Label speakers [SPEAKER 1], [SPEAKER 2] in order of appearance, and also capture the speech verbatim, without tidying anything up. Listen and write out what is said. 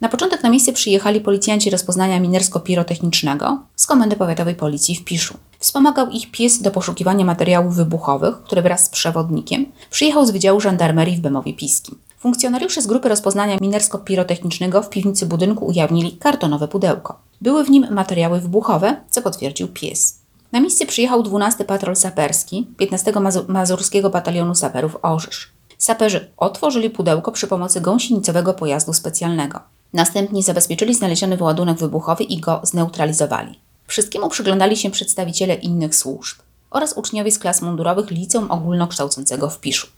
[SPEAKER 1] Na początek na miejsce przyjechali policjanci rozpoznania minersko-pirotechnicznego z Komendy Powiatowej Policji w Piszu. Wspomagał ich pies do poszukiwania materiałów wybuchowych, który wraz z przewodnikiem przyjechał z Wydziału Żandarmerii w Bemowie Piskim. Funkcjonariusze z grupy rozpoznania minersko-pirotechnicznego w piwnicy budynku ujawnili kartonowe pudełko. Były w nim materiały wybuchowe, co potwierdził pies. Na miejsce przyjechał dwunasty Patrol Saperski piętnastego Mazu- Mazurskiego Batalionu Saperów Orzysz. Saperzy otworzyli pudełko przy pomocy gąsienicowego pojazdu specjalnego. Następnie zabezpieczyli znaleziony ładunek wybuchowy i go zneutralizowali. Wszystkiemu przyglądali się przedstawiciele innych służb oraz uczniowie z klas mundurowych Liceum Ogólnokształcącego w Piszu.